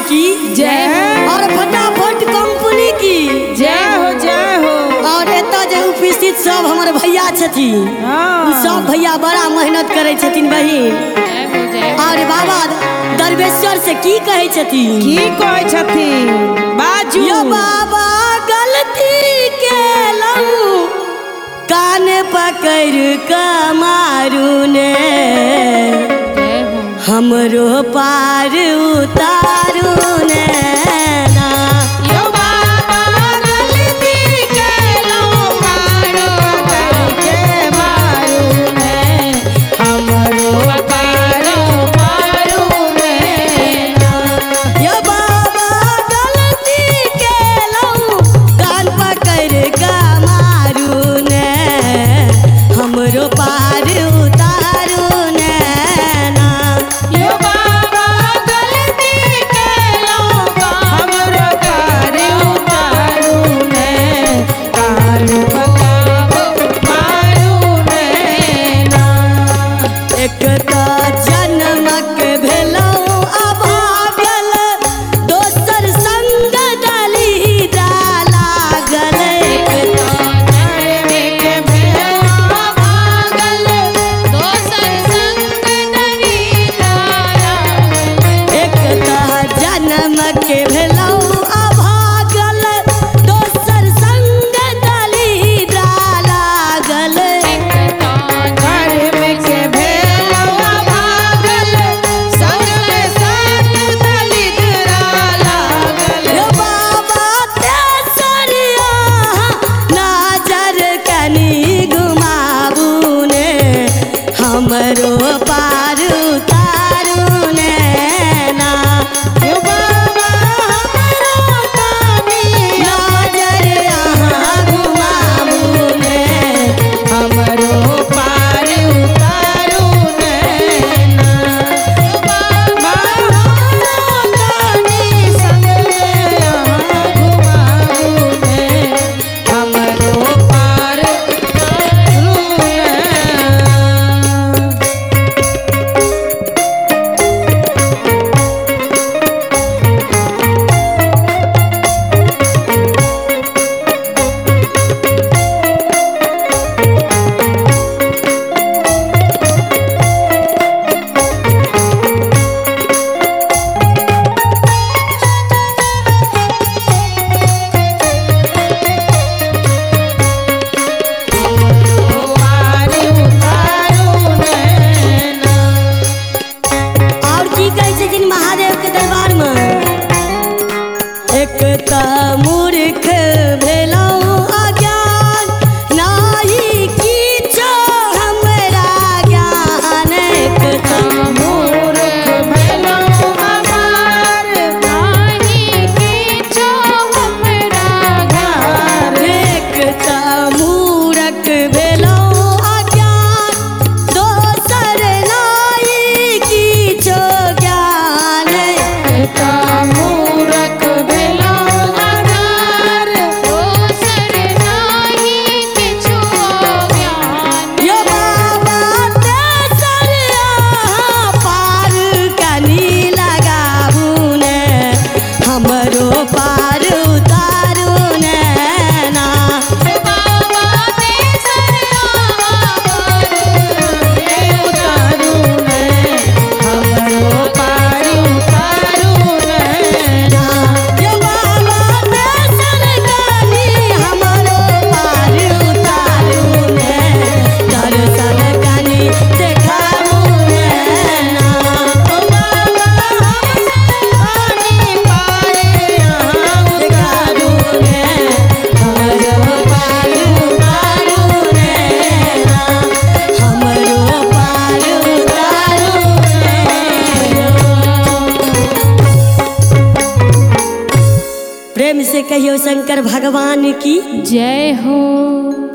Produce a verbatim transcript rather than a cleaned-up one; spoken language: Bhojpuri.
की जय और फटाफट कंपनी की जय हो जय हो। और एता जे उपस्थित सब हमारे भैया छथिन सब भैया बड़ा मेहनत करे छथिन बहिन। और बाबा दरवेश्वर से की कहे छथिन की कहे छथिन बाजू यो बाबा गलती केलऊ कान पकड़ के मारू ने हमरो पार उतारू ने ना। यो बाबा गलती केलऊ कान पकड़ के मारू ने हमरो पार उतारू ने ना। यो बाबा गलती केलऊ कान पकड़ के मारू ने हमरो पार उतारू ने ना। यो बाबा गलती केलऊ हमरो पार उतारू ने कान पकड़ मारू ने ना। एक तो जन्मक भेलऊ अभागल दोसर संग डाली लागल। एक तो जन्मक भेलऊ भागल दोसर संग डरी लागल। एक तो जन्मक भेलऊ अभागल दोसर संग डाली लागल। घर में के भेलऊ भागल संग में साथ दलिद्रा लागल। यो बाबा तेसरिया नजर कनी घुमाबू ने हमरो पार उतारू ने ना। यो बाबा हमरो तानी नजर यहाँ घुमाबू ने हमरो पार उतारू ने ना। यो बाबा हमरो तानी संग यहाँ घुमाऊ ने हमरो पार उतारू ने। और की कहै छथिन महादेव के दरबार में एक त मूर्ख भेलऊ अज्ञान नाही किछो हमरा ज्ञान। एक त मूर्ख भेलऊ अमार नाही किछो हमरा ज्ञान। एक त मूर्ख भेलऊ अज्ञान दोसर नाही किछो ज्ञान। एकटा मूर्ख भेलऊ अमार दोसर नाही किछो ज्ञान। यो बाबा तेसर यहाँ पार कनी लगाबू ने हमरो पार उतारू ने ना। यो बाबा तेसर आवर हे उतारू ने हमरो पार उतारू ने ना। यो बाबा तेसर कनी हमरो पार उतारू ने दर्शन कनी देखाबू ने ना। ओ बाबा हमसे पानी पाए यहाँ देखाबू ने हमरो पार उतारू ने ना। हमरो पार उतारू ने। प्रेम से कहियो शंकर भगवान की जय हो।